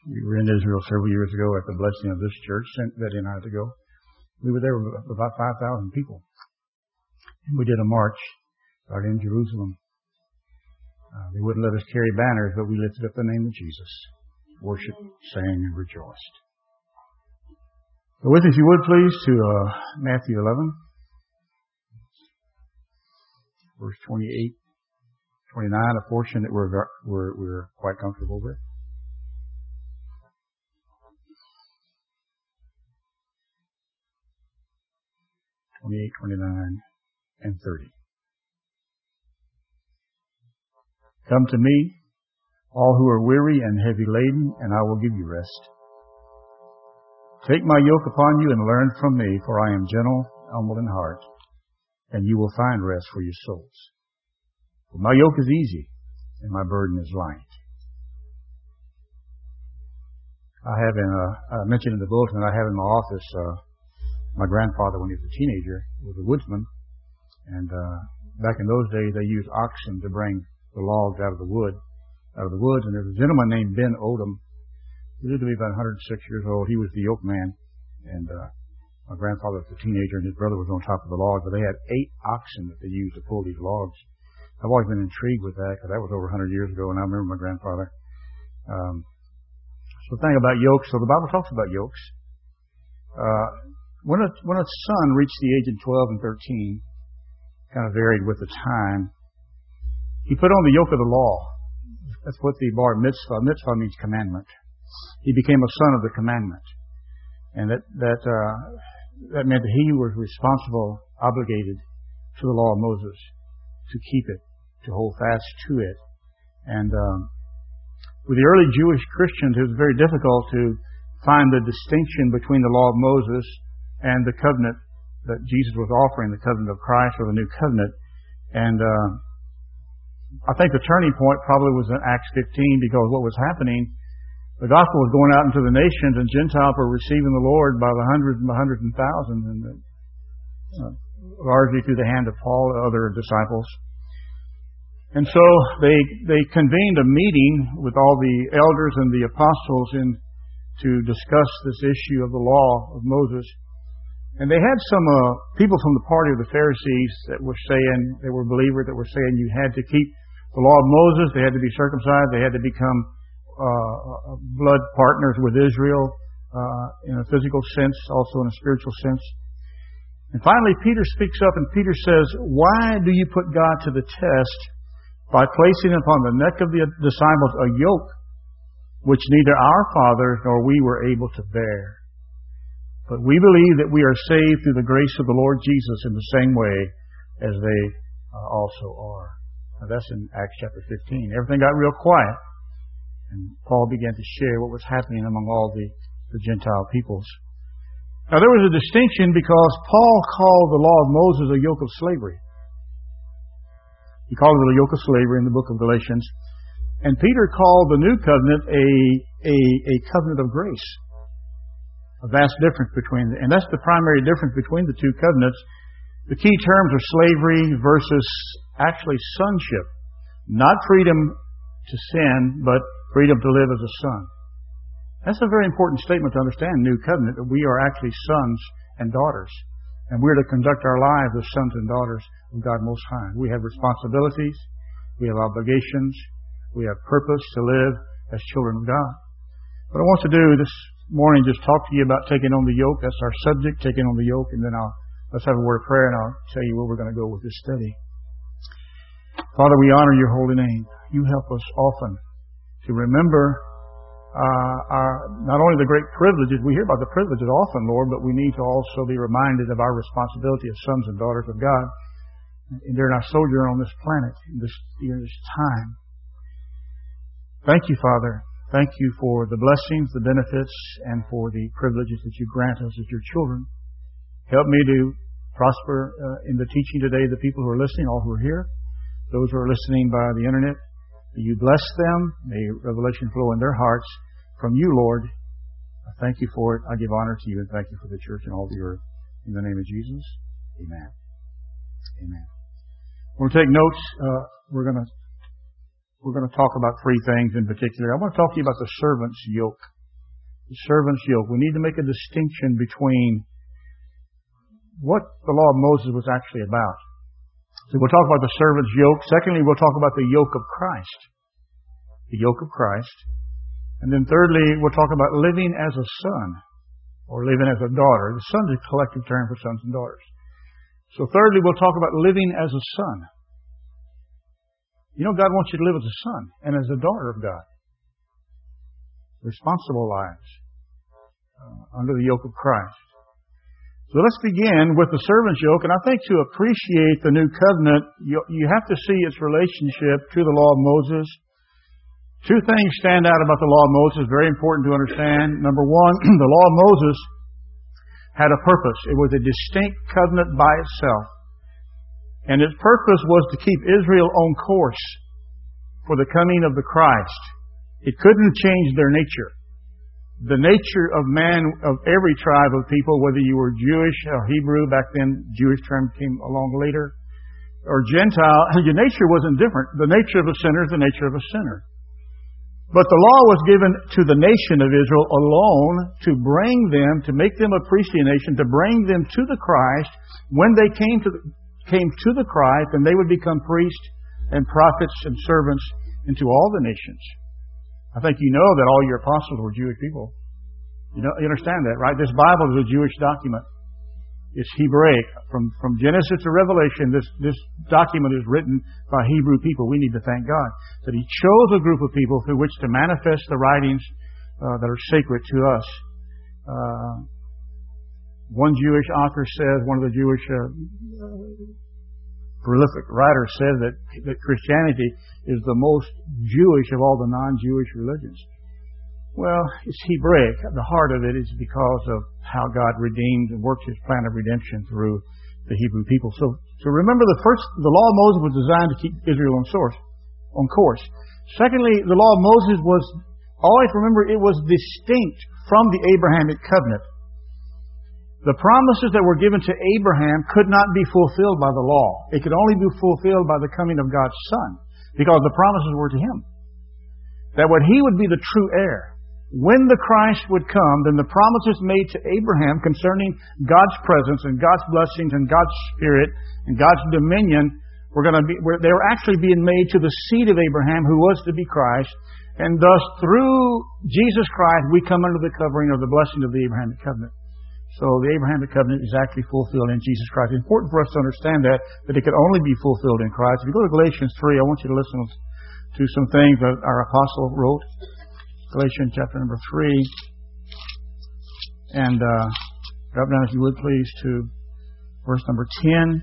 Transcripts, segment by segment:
We were in Israel several years ago at the blessing of this church, sent Betty and I to go. We were there with about 5,000 people. And we did a march out in Jerusalem. They wouldn't let us carry banners, but we lifted up the name of Jesus. Worshiped, sang, and rejoiced. So with us, if you would please, to Matthew 11, verse 28, 29, a portion that we're quite comfortable with. 28, 29, and 30. Come to me, all who are weary and heavy laden, and I will give you rest. Take my yoke upon you and learn from me, for I am gentle, humble in heart, and you will find rest for your souls. For my yoke is easy, and my burden is light. I mentioned in the bulletin, I have in my office, my grandfather, when he was a teenager, was a woodsman, and back in those days, they used oxen to bring the logs out of the woods. And there's a gentleman named Ben Odom. He lived to be about 106 years old. He was the yoke man, and my grandfather was a teenager, and his brother was on top of the logs. But they had 8 oxen that they used to pull these logs. I've always been intrigued with that, because that was over 100 years ago, and I remember my grandfather. So the thing about yokes, so the Bible talks about yokes. When a son reached the age of 12 and 13, kind of varied with the time, he put on the yoke of the law. That's what the bar mitzvah. Mitzvah means commandment. He became a son of the commandment. And that meant that he was responsible, obligated to the law of Moses, to keep it, to hold fast to it. And with the early Jewish Christians, it was very difficult to find the distinction between the law of Moses and the covenant that Jesus was offering, the covenant of Christ or the new covenant. And I think the turning point probably was in Acts 15, because what was happening, the gospel was going out into the nations, and Gentiles were receiving the Lord by the hundreds and the hundreds and thousands, and largely through the hand of Paul and other disciples. And so they convened a meeting with all the elders and the apostles to discuss this issue of the law of Moses. And they had some people from the party of the Pharisees that were saying, they were believers that were saying you had to keep the law of Moses, they had to be circumcised, they had to become blood partners with Israel in a physical sense, also in a spiritual sense. And finally Peter speaks up, and Peter says, why do you put God to the test by placing upon the neck of the disciples a yoke which neither our fathers nor we were able to bear? But we believe that we are saved through the grace of the Lord Jesus in the same way as they also are. Now that's in Acts chapter 15. Everything got real quiet, and Paul began to share what was happening among all the Gentile peoples. Now there was a distinction, because Paul called the law of Moses a yoke of slavery. He called it a yoke of slavery in the book of Galatians. And Peter called the new covenant a covenant of grace. A vast difference and that's the primary difference between the two covenants. The key terms are slavery versus actually sonship. Not freedom to sin, but freedom to live as a son. That's a very important statement to understand, New Covenant, that we are actually sons and daughters. And we're to conduct our lives as sons and daughters of God Most High. We have responsibilities. We have obligations. We have purpose to live as children of God. What I want to do this morning, just talk to you about taking on the yoke. That's our subject, taking on the yoke. And then let's have a word of prayer, and I'll tell you where we're going to go with this study. Father, we honor your holy name. You help us often to remember not only the great privileges, we hear about the privileges often, Lord, but we need to also be reminded of our responsibility as sons and daughters of God during our sojourn on this planet, in this time. Thank you, Father. Thank you for the blessings, the benefits, and for the privileges that you grant us as your children. Help me to prosper in the teaching today, the people who are listening, all who are here, those who are listening by the internet. May you bless them. May revelation flow in their hearts from you, Lord. I thank you for it. I give honor to you, and thank you for the church and all the earth. In the name of Jesus, amen. Amen. We'll take notes. We're going to talk about 3 things in particular. I want to talk to you about the servant's yoke. The servant's yoke. We need to make a distinction between what the law of Moses was actually about. So we'll talk about the servant's yoke. Secondly, we'll talk about the yoke of Christ. The yoke of Christ. And then thirdly, we'll talk about living as a son or living as a daughter. The son is a collective term for sons and daughters. So thirdly, we'll talk about living as a son. You know, God wants you to live as a son and as a daughter of God. Responsible lives under the yoke of Christ. So let's begin with the servant's yoke. And I think to appreciate the new covenant, you have to see its relationship to the law of Moses. Two things stand out about the law of Moses, very important to understand. Number one, the law of Moses had a purpose. It was a distinct covenant by itself. And its purpose was to keep Israel on course for the coming of the Christ. It couldn't change their nature. The nature of man, of every tribe of people, whether you were Jewish or Hebrew, back then Jewish term came along later, or Gentile, your nature wasn't different. The nature of a sinner is the nature of a sinner. But the law was given to the nation of Israel alone to bring them, to make them a priestly nation, to bring them to the Christ. When they came to the Christ, then they would become priests and prophets and servants into all the nations. I think you know that all your apostles were Jewish people. You understand that, right? This Bible is a Jewish document. It's Hebraic. From Genesis to Revelation, this document is written by Hebrew people. We need to thank God that He chose a group of people through which to manifest the writings that are sacred to us. One Jewish author says, one of the Jewish prolific writers says that Christianity is the most Jewish of all the non-Jewish religions. Well, it's Hebraic. The heart of it is because of how God redeemed and worked His plan of redemption through the Hebrew people. So remember the law of Moses was designed to keep Israel on course. Secondly, the law of Moses was, always remember, it was distinct from the Abrahamic covenant. The promises that were given to Abraham could not be fulfilled by the law. It could only be fulfilled by the coming of God's Son, because the promises were to Him. That He would be the true heir. When the Christ would come, then the promises made to Abraham concerning God's presence and God's blessings and God's Spirit and God's dominion they were actually being made to the seed of Abraham, who was to be Christ. And thus, through Jesus Christ, we come under the covering of the blessing of the Abrahamic covenant. So the Abrahamic covenant is actually fulfilled in Jesus Christ. It's important for us to understand that it could only be fulfilled in Christ. If you go to Galatians 3, I want you to listen to some things that our apostle wrote. Galatians chapter number 3. And drop down, if you would, please, to verse number 10.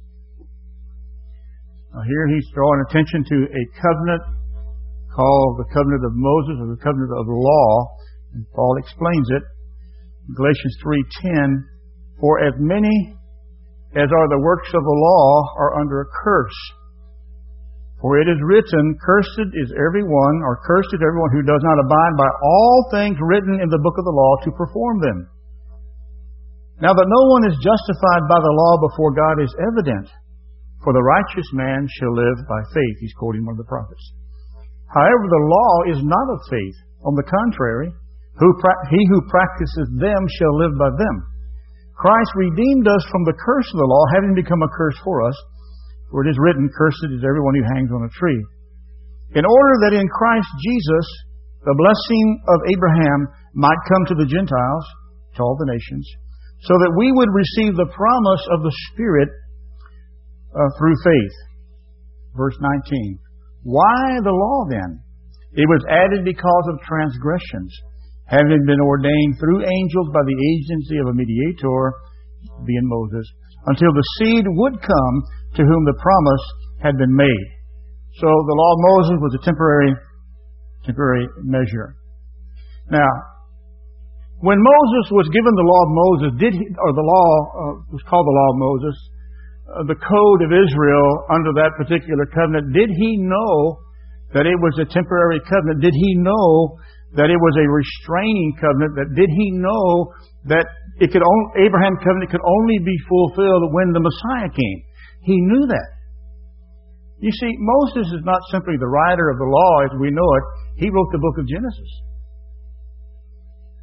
Now here he's drawing attention to a covenant called the covenant of Moses, or the covenant of law. And Paul explains it. Galatians 3:10, for as many as are the works of the law are under a curse. For it is written, cursed is everyone who does not abide by all things written in the book of the law to perform them. Now that no one is justified by the law before God is evident, for the righteous man shall live by faith. He's quoting one of the prophets. However, the law is not of faith. On the contrary, he who practices them shall live by them. Christ redeemed us from the curse of the law, having become a curse for us. For it is written, cursed is everyone who hangs on a tree. In order that in Christ Jesus, the blessing of Abraham might come to the Gentiles, to all the nations, so that we would receive the promise of the Spirit through faith. Verse 19. Why the law then? It was added because of transgressions, having been ordained through angels by the agency of a mediator, being Moses, until the seed would come to whom the promise had been made. So the law of Moses was a temporary measure. Now, when Moses was given the law of Moses, was called the law of Moses, the code of Israel under that particular covenant, did he know that it was a temporary covenant? Did he know that it was a restraining covenant? Did he know that Abraham's covenant could only be fulfilled when the Messiah came? He knew that. You see, Moses is not simply the writer of the law as we know it. He wrote the book of Genesis.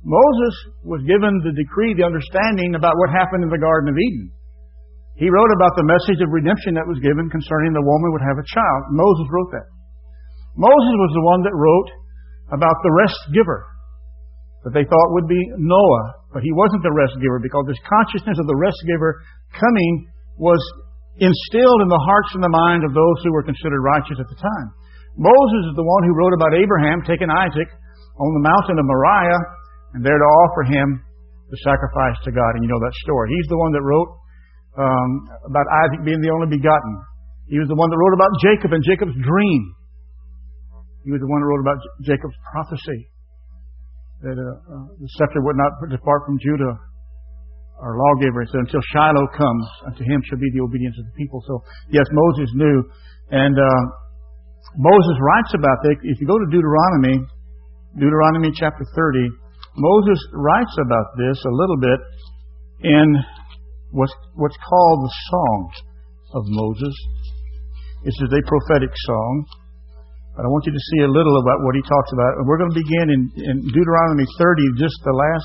Moses was given the decree, the understanding about what happened in the Garden of Eden. He wrote about the message of redemption that was given concerning the woman would have a child. Moses wrote that. Moses was the one that wrote about the rest giver that they thought would be Noah. But he wasn't the rest giver, because this consciousness of the rest giver coming was instilled in the hearts and the mind of those who were considered righteous at the time. Moses is the one who wrote about Abraham taking Isaac on the mountain of Moriah and there to offer him the sacrifice to God. And you know that story. He's the one that wrote about Isaac being the only begotten. He was the one that wrote about Jacob and Jacob's dream. He was the one who wrote about Jacob's prophecy that the scepter would not depart from Judah, our lawgiver. He said, until Shiloh comes, unto him shall be the obedience of the people. So, yes, Moses knew. And Moses writes about that. If you go to Deuteronomy chapter 30, Moses writes about this a little bit in what's called the Songs of Moses. This is a prophetic song. But I want you to see a little about what he talks about. And we're going to begin in Deuteronomy 30, just the last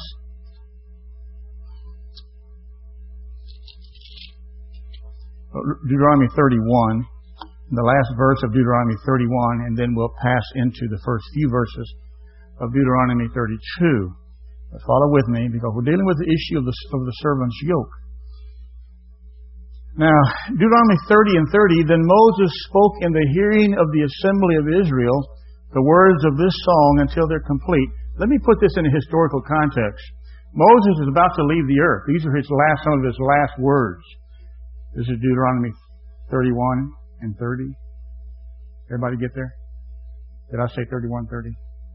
Deuteronomy 31, the last verse of Deuteronomy 31, and then we'll pass into the first few verses of Deuteronomy 32. But follow with me, because we're dealing with the issue of the servant's yoke. Now, Deuteronomy 30 and 30, then Moses spoke in the hearing of the assembly of Israel the words of this song until they're complete. Let me put this in a historical context. Moses is about to leave the earth. These are some of his last words. This is Deuteronomy 31 and 30. Everybody get there? Did I say 31, 30?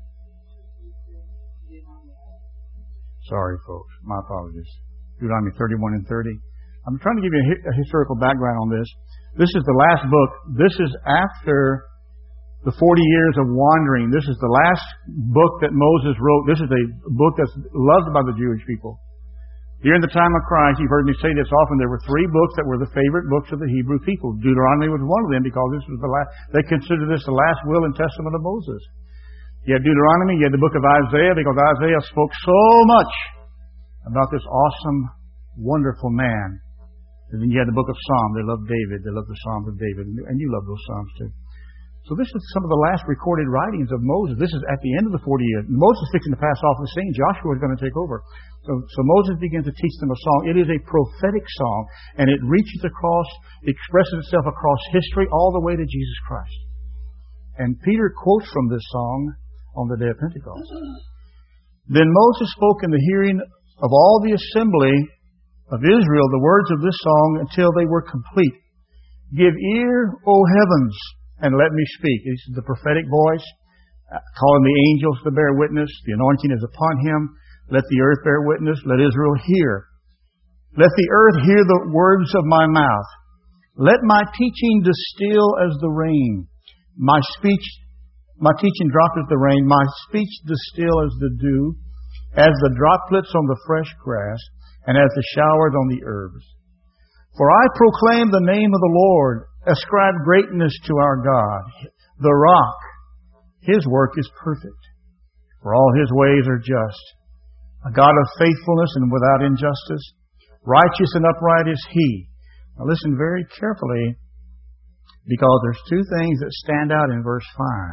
Sorry, folks. My apologies. Deuteronomy 31 and 30. I'm trying to give you a historical background on this. This is the last book. This is after the 40 years of wandering. This is the last book that Moses wrote. This is a book that's loved by the Jewish people. During the time of Christ, you've heard me say this often, there were 3 books that were the favorite books of the Hebrew people. Deuteronomy was one of them, because this was the last. They considered this the last will and testament of Moses. You had Deuteronomy, you had the book of Isaiah, because Isaiah spoke so much about this awesome, wonderful man. And then you had the book of Psalms. They loved David. They loved the Psalms of David. And you love those Psalms too. So this is some of the last recorded writings of Moses. This is at the end of the 40 years. Moses is fixing to pass off the scene. Joshua is going to take over. So Moses begins to teach them a song. It is a prophetic song, and it reaches across, expresses itself across history all the way to Jesus Christ. And Peter quotes from this song on the day of Pentecost. Then Moses spoke in the hearing of all the assembly of Israel the words of this song until they were complete. Give ear, O heavens, and let me speak. This is the prophetic voice, calling the angels to bear witness. The anointing is upon him. Let the earth bear witness. Let Israel hear. Let the earth hear the words of my mouth. Let my teaching distill as the rain. My teaching drop as the rain. My speech distill as the dew, as the droplets on the fresh grass, and as the showers on the herbs. For I proclaim the name of the Lord, ascribe greatness to our God, the rock. His work is perfect, for all His ways are just. A God of faithfulness and without injustice, righteous and upright is He. Now listen very carefully, because there's 2 things that stand out in verse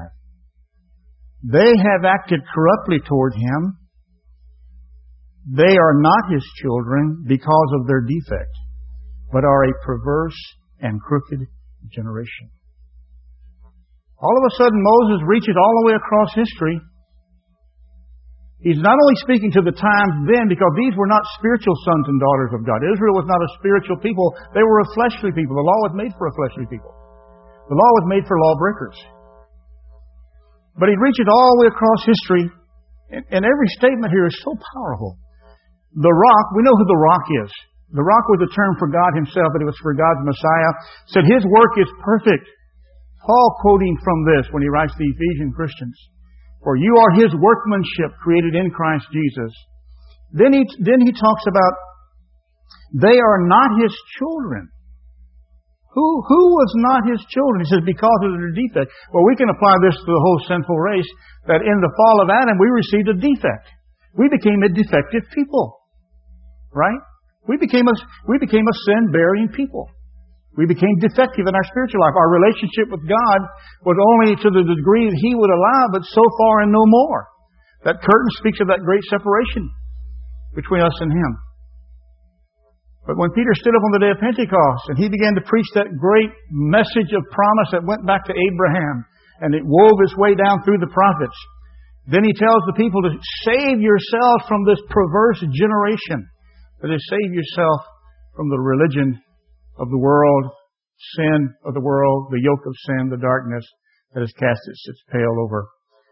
5. They have acted corruptly toward Him. They are not His children because of their defect, but are a perverse and crooked generation. All of a sudden, Moses reaches all the way across history. He's not only speaking to the times then, because these were not spiritual sons and daughters of God. Israel was not a spiritual people. They were a fleshly people. The law was made for a fleshly people. The law was made for lawbreakers. But he reaches all the way across history, and every statement here is so powerful. The rock, we know who the rock is. The rock was a term for God Himself, but it was for God's Messiah. Said His work is perfect. Paul quoting from this when he writes to the Ephesian Christians. For you are His workmanship created in Christ Jesus. Then he talks about they are not His children. Who was not His children? He says because of their defect. Well, we can apply this to the whole sinful race, that in the fall of Adam we received a defect. We became a defective people. Right? We became a sin-bearing people. We became defective in our spiritual life. Our relationship with God was only to the degree that He would allow, but so far and no more. That curtain speaks of that great separation between us and Him. But when Peter stood up on the day of Pentecost and he began to preach that great message of promise that went back to Abraham and it wove its way down through the prophets, then he tells the people to save yourself from this perverse generation. That is, save yourself from the religion of the world, sin of the world, the yoke of sin, the darkness that has cast its pale over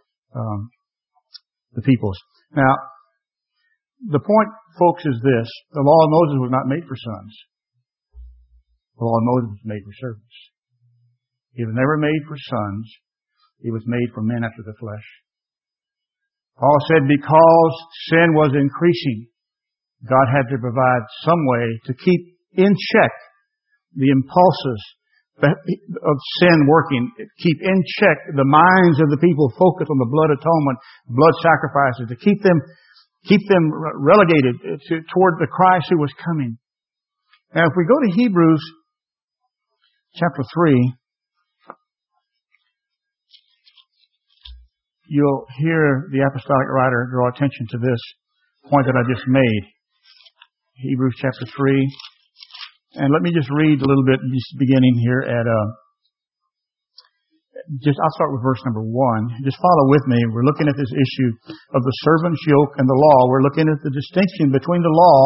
the peoples. Now, the point, folks, is this. The law of Moses was not made for sons. The law of Moses was made for servants. It was never made for sons. It was made for men after the flesh. Paul said because sin was increasing, God had to provide some way to keep in check the impulses of sin working, keep in check the minds of the people focused on the blood atonement, blood sacrifices, to keep them relegated toward the Christ who was coming. Now, if we go to Hebrews chapter 3, you'll hear the apostolic writer draw attention to this point that I just made. Hebrews chapter 3. And let me just read a little bit, just beginning here at, I'll start with verse number 1. Just follow with me. We're looking at this issue of the servant's yoke and the law. We're looking at the distinction between the law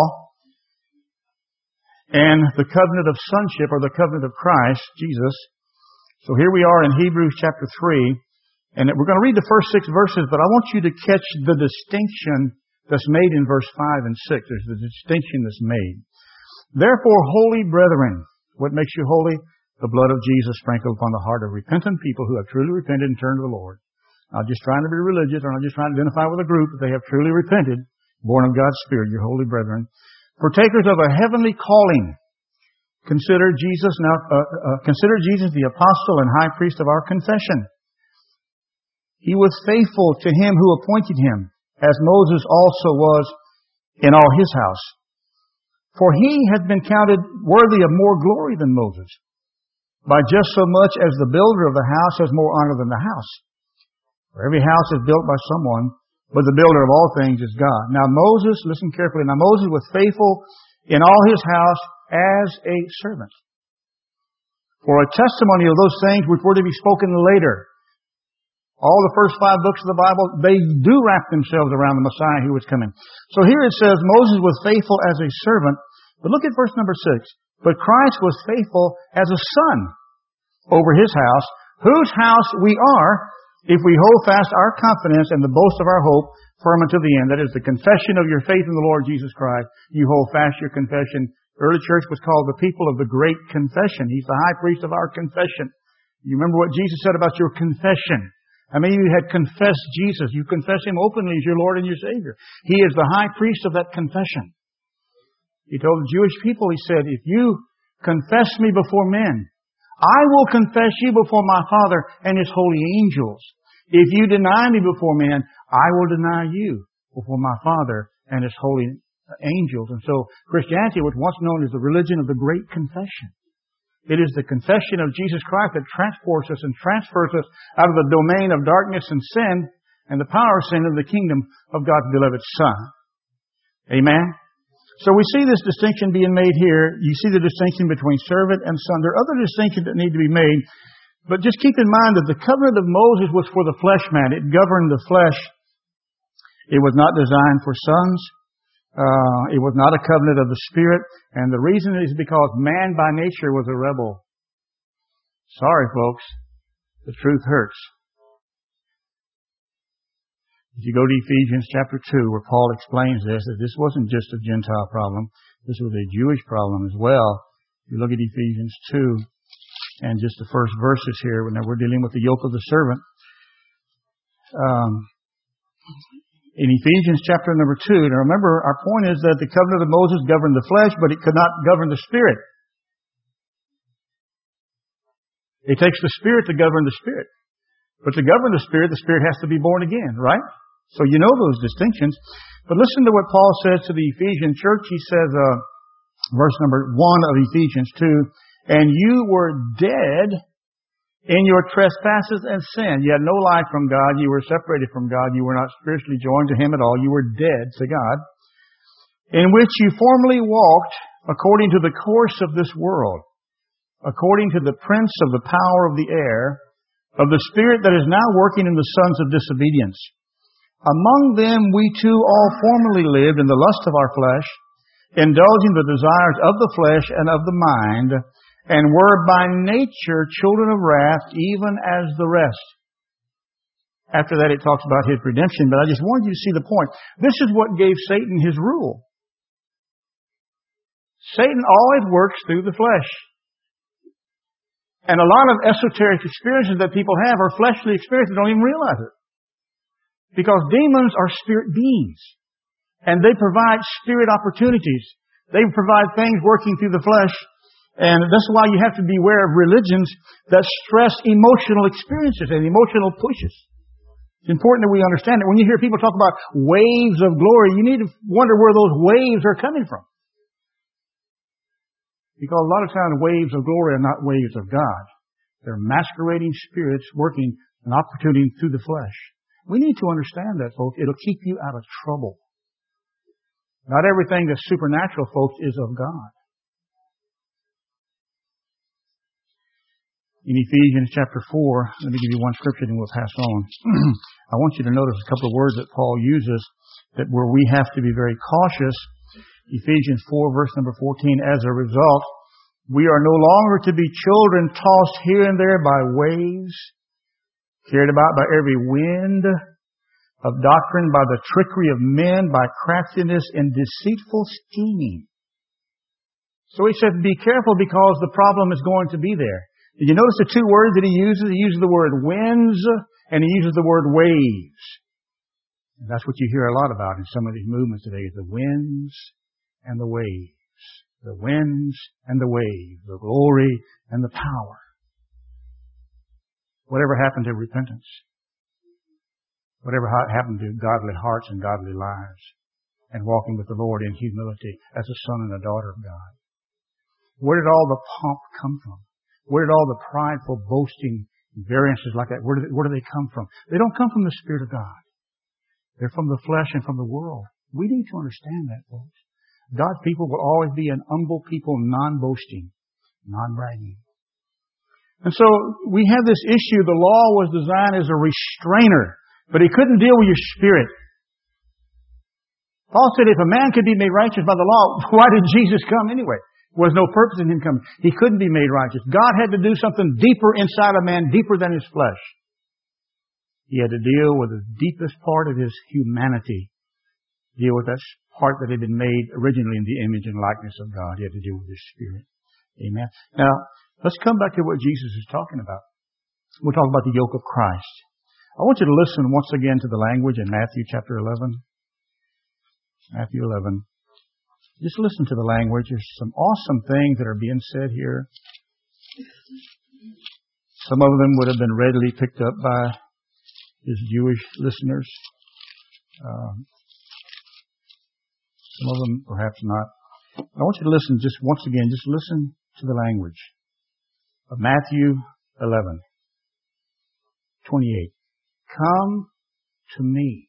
and the covenant of sonship, or the covenant of Christ, Jesus. So here we are in Hebrews chapter 3, and we're going to read the first 6 verses, but I want you to catch the distinction that's made in verse 5 and 6. There's the distinction that's made. Therefore, holy brethren, what makes you holy? The blood of Jesus sprinkled upon the heart of repentant people who have truly repented and turned to the Lord. Not just trying to be religious, or not just trying to identify with a group, but they have truly repented, born of God's Spirit, your holy brethren. Partakers of a heavenly calling. Consider Jesus the apostle and high priest of our confession. He was faithful to Him who appointed Him, as Moses also was in all his house. For he had been counted worthy of more glory than Moses, by just so much as the builder of the house has more honor than the house. For every house is built by someone, but the builder of all things is God. Now Moses, listen carefully, Moses was faithful in all his house as a servant, for a testimony of those things which were to be spoken later. All the first 5 books of the Bible, they do wrap themselves around the Messiah who was coming. So here it says Moses was faithful as a servant. But look at verse number 6. But Christ was faithful as a son over His house, whose house we are, if we hold fast our confidence and the boast of our hope firm unto the end. That is the confession of your faith in the Lord Jesus Christ. You hold fast your confession. The early church was called the people of the great confession. He's the high priest of our confession. You remember what Jesus said about your confession. I mean, you had confessed Jesus. You confess Him openly as your Lord and your Savior. He is the high priest of that confession. He told the Jewish people, He said, if you confess Me before men, I will confess you before My Father and His holy angels. If you deny Me before men, I will deny you before My Father and His holy angels. And so Christianity was once known as the religion of the great confession. It is the confession of Jesus Christ that transports us and transfers us out of the domain of darkness and sin and the power of sin into the kingdom of God's beloved Son. Amen? So we see this distinction being made here. You see the distinction between servant and son. There are other distinctions that need to be made. But just keep in mind that the covenant of Moses was for the flesh man. It governed the flesh. It was not designed for sons. It was not a covenant of the Spirit. And the reason is because man by nature was a rebel. Sorry, folks. The truth hurts. If you go to Ephesians chapter 2, where Paul explains this, that this wasn't just a Gentile problem. This was a Jewish problem as well. If you look at Ephesians 2, and just the first verses here, now we're dealing with the yoke of the servant. In Ephesians chapter number 2, now remember, our point is that the covenant of Moses governed the flesh, but it could not govern the Spirit. It takes the Spirit to govern the Spirit. But to govern the Spirit has to be born again, right? So you know those distinctions. But listen to what Paul says to the Ephesian church. He says, verse number 1 of Ephesians 2, and you were dead in your trespasses and sin. You had no life from God. You were separated from God. You were not spiritually joined to Him at all. You were dead to God, in which you formerly walked according to the course of this world, according to the prince of the power of the air, of the spirit that is now working in the sons of disobedience. Among them we too all formerly lived in the lust of our flesh, indulging the desires of the flesh and of the mind, and were by nature children of wrath, even as the rest. After that it talks about His redemption, but I just wanted you to see the point. This is what gave Satan his rule. Satan always works through the flesh. And a lot of esoteric experiences that people have are fleshly experiences, don't even realize it. Because demons are spirit beings. And they provide spirit opportunities. They provide things working through the flesh. And that's why you have to beware of religions that stress emotional experiences and emotional pushes. It's important that we understand that. When you hear people talk about waves of glory, you need to wonder where those waves are coming from. Because a lot of times waves of glory are not waves of God. They're masquerading spirits working an opportunity through the flesh. We need to understand that, folks. It'll keep you out of trouble. Not everything that's supernatural, folks, is of God. In Ephesians chapter 4, let me give you one scripture and we'll pass on. I want you to notice a couple of words that Paul uses that where we have to be very cautious. Ephesians 4 verse number 14, as a result, we are no longer to be children tossed here and there by waves, carried about by every wind of doctrine, by the trickery of men, by craftiness and deceitful scheming. So he said, be careful because the problem is going to be there. Did you notice the two words that he uses? He uses the word winds and he uses the word waves. And that's what you hear a lot about in some of these movements today, is the winds and the waves. The winds and the waves. The glory and the power. Whatever happened to repentance? Whatever happened to godly hearts and godly lives? And walking with the Lord in humility as a son and a daughter of God? Where did all the pomp come from? Where did all the prideful boasting variances like that, where do they come from? They don't come from the Spirit of God. They're from the flesh and from the world. We need to understand that, folks. God's people will always be an humble people, non-boasting, non-bragging. And so we have this issue. The law was designed as a restrainer, but it couldn't deal with your spirit. Paul said if a man could be made righteous by the law, why did Jesus come anyway? There was no purpose in Him coming. He couldn't be made righteous. God had to do something deeper inside a man, deeper than his flesh. He had to deal with the deepest part of his humanity. Deal with that part that had been made originally in the image and likeness of God. He had to deal with His Spirit. Amen. Now, let's come back to what Jesus is talking about. We'll talk about the yoke of Christ. I want you to listen once again to the language in Matthew chapter 11. Matthew 11. Just listen to the language. There's some awesome things that are being said here. Some of them would have been readily picked up by His Jewish listeners. Some of them perhaps not. I want you to listen just once again. Just listen to the language of Matthew 11:28. Come to me,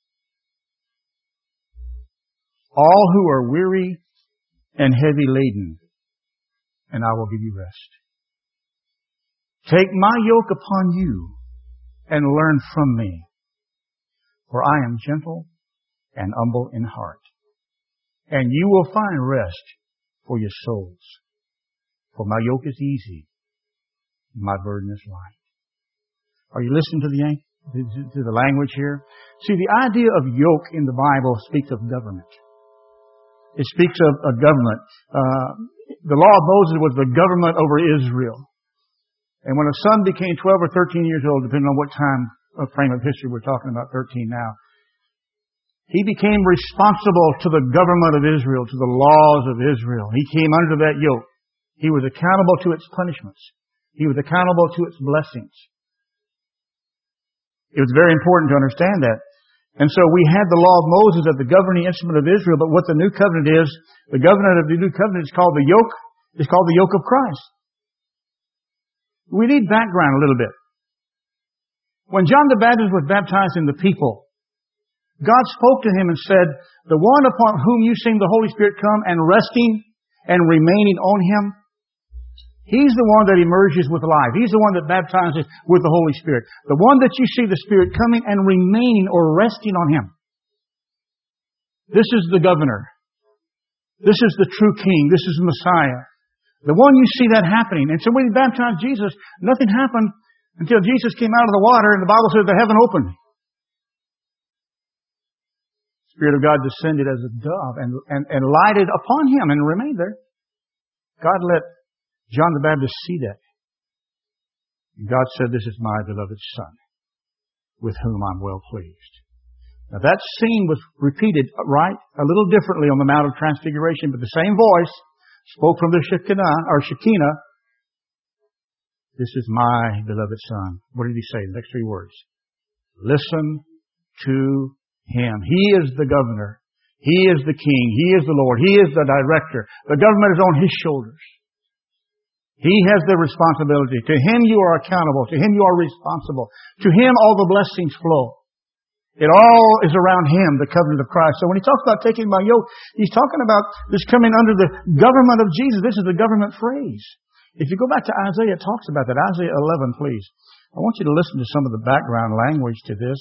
all who are weary and heavy laden, and I will give you rest. Take my yoke upon you and learn from me, for I am gentle and humble in heart, and you will find rest for your souls. For my yoke is easy, my burden is light. Are you listening to the language here? See, the idea of yoke in the Bible speaks of government. It speaks of a government. The law of Moses was the government over Israel. And when a son became 12 or 13 years old, depending on what frame of history we're talking about, 13 now, he became responsible to the government of Israel, to the laws of Israel. He came under that yoke. He was accountable to its punishments. He was accountable to its blessings. It was very important to understand that. And so we had the law of Moses as the governing instrument of Israel, but what the new covenant is, the covenant of the new covenant is called the yoke. It's called the yoke of Christ. We need background a little bit. When John the Baptist was baptizing the people, God spoke to him and said, the one upon whom you seen the Holy Spirit come and resting and remaining on him, he's the one that emerges with life. He's the one that baptizes with the Holy Spirit. The one that you see the Spirit coming and remaining or resting on him. This is the governor. This is the true king. This is the Messiah. The one you see that happening. And so when he baptized Jesus, nothing happened until Jesus came out of the water and the Bible says the heaven opened. The Spirit of God descended as a dove and lighted upon him and remained there. God let John the Baptist see that. And God said, this is my beloved Son, with whom I'm well pleased. Now that scene was repeated, right, a little differently on the Mount of Transfiguration, but the same voice spoke from the Shekinah. This is my beloved Son. What did he say? The next three words. Listen to him. He is the governor. He is the king. He is the Lord. He is the director. The government is on his shoulders. He has the responsibility. To him you are accountable. To him you are responsible. To him all the blessings flow. It all is around him, the covenant of Christ. So when he talks about taking my yoke, he's talking about this coming under the government of Jesus. This is the government phrase. If you go back to Isaiah, it talks about that. Isaiah 11, please. I want you to listen to some of the background language to this.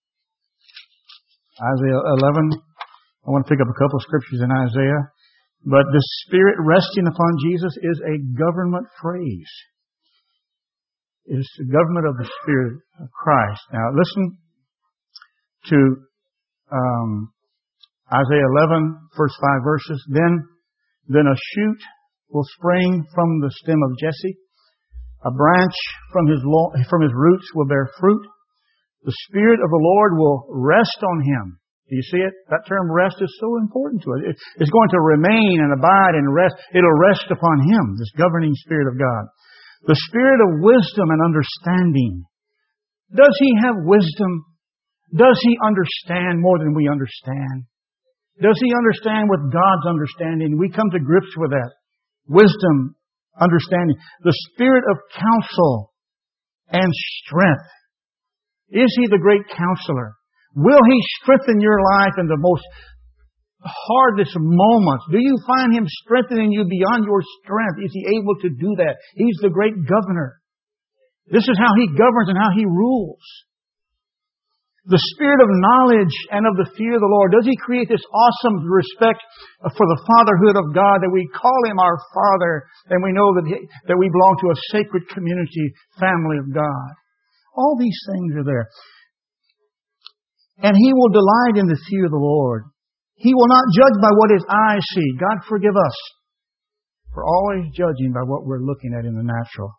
Isaiah 11. I want to pick up a couple of scriptures in Isaiah. But the Spirit resting upon Jesus is a government phrase. It's the government of the Spirit of Christ. Now listen to Isaiah 11, first 5 verses. Then a shoot will spring from the stem of Jesse. A branch from his roots will bear fruit. The Spirit of the Lord will rest on him. Do you see it? That term rest is so important to it. It's going to remain and abide and rest. It'll rest upon him, this governing Spirit of God. The Spirit of wisdom and understanding. Does he have wisdom? Does he understand more than we understand? Does he understand with God's understanding? We come to grips with that. Wisdom, understanding. The Spirit of counsel and strength. Is he the great counselor? Will he strengthen your life in the most hardest moments? Do you find him strengthening you beyond your strength? Is he able to do that? He's the great governor. This is how he governs and how he rules. The Spirit of knowledge and of the fear of the Lord. Does he create this awesome respect for the fatherhood of God that we call him our Father and we know that we belong to a sacred community, family of God? All these things are there. And he will delight in the fear of the Lord. He will not judge by what his eyes see. God forgive us for always judging by what we're looking at in the natural.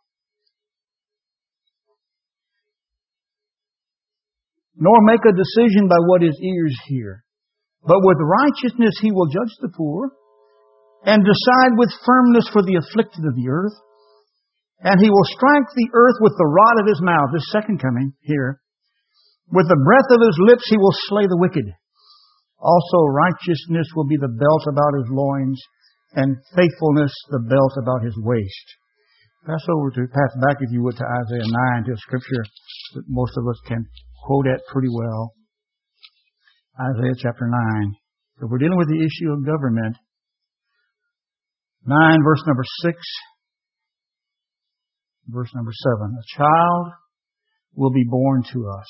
Nor make a decision by what his ears hear. But with righteousness he will judge the poor, and decide with firmness for the afflicted of the earth. And he will strike the earth with the rod of his mouth. This second coming here. With the breath of his lips he will slay the wicked. Also righteousness will be the belt about his loins, and faithfulness the belt about his waist. Pass back, if you would, to Isaiah 9, to a scripture that most of us can quote it pretty well. Isaiah chapter 9. So we're dealing with the issue of government. 9 verse number 6. Verse number 7. A child will be born to us.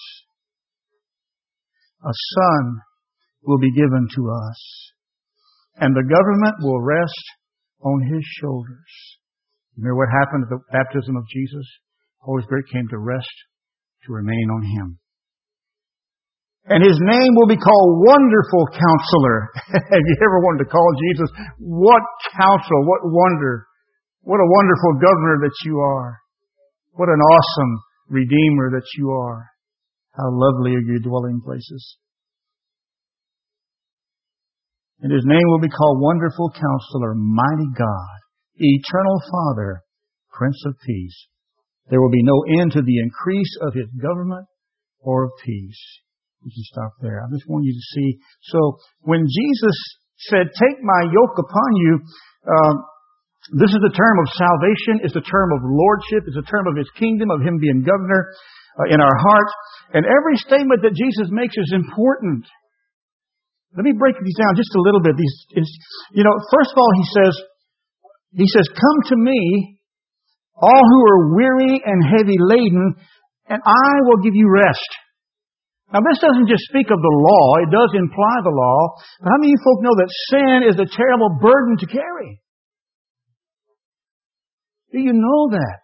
A son will be given to us. And the government will rest on his shoulders. Remember what happened at the baptism of Jesus? The Holy Spirit came to rest, to remain on him. And his name will be called Wonderful Counselor. Have you ever wanted to call Jesus? What counsel, what wonder, what a wonderful governor that you are. What an awesome Redeemer that you are. How lovely are your dwelling places. And his name will be called Wonderful Counselor, Mighty God, Eternal Father, Prince of Peace. There will be no end to the increase of his government or of peace. We can stop there. I just want you to see. So when Jesus said, take my yoke upon you, this is the term of salvation. It's the term of lordship. It's the term of His kingdom, of Him being governor in our hearts. And every statement that Jesus makes is important. Let me break these down just a little bit. First of all, He says, come to me, all who are weary and heavy laden, and I will give you rest. Now, this doesn't just speak of the law. It does imply the law. But how many of you folk know that sin is a terrible burden to carry? Do you know that?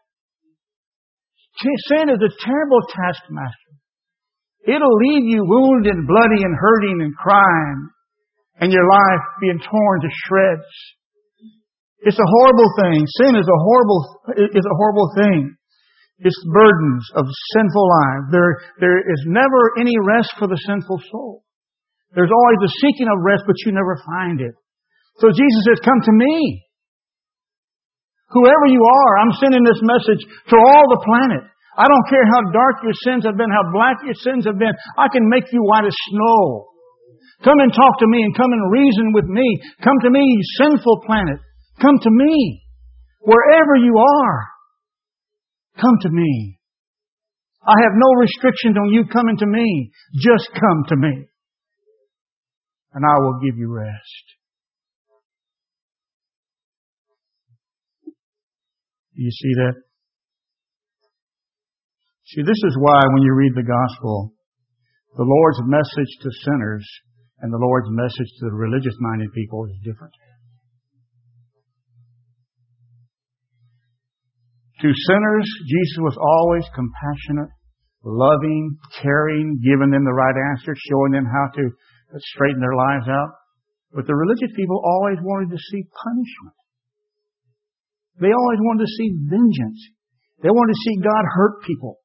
Sin is a terrible taskmaster. It'll leave you wounded and bloody and hurting and crying, and your life being torn to shreds. It's a horrible thing. Sin is a horrible thing. It's burdens of sinful life. There is never any rest for the sinful soul. There's always the seeking of rest, but you never find it. So Jesus says, come to me. Whoever you are, I'm sending this message to all the planet. I don't care how dark your sins have been, how black your sins have been. I can make you white as snow. Come and talk to me and come and reason with me. Come to me, you sinful planet. Come to me. Wherever you are. Come to me. I have no restrictions on you coming to me. Just come to me. And I will give you rest. Do you see that? See, this is why when you read the gospel, the Lord's message to sinners and the Lord's message to the religious-minded people is different. To sinners, Jesus was always compassionate, loving, caring, giving them the right answer, showing them how to straighten their lives out. But the religious people always wanted to see punishment. They always wanted to see vengeance. They wanted to see God hurt people.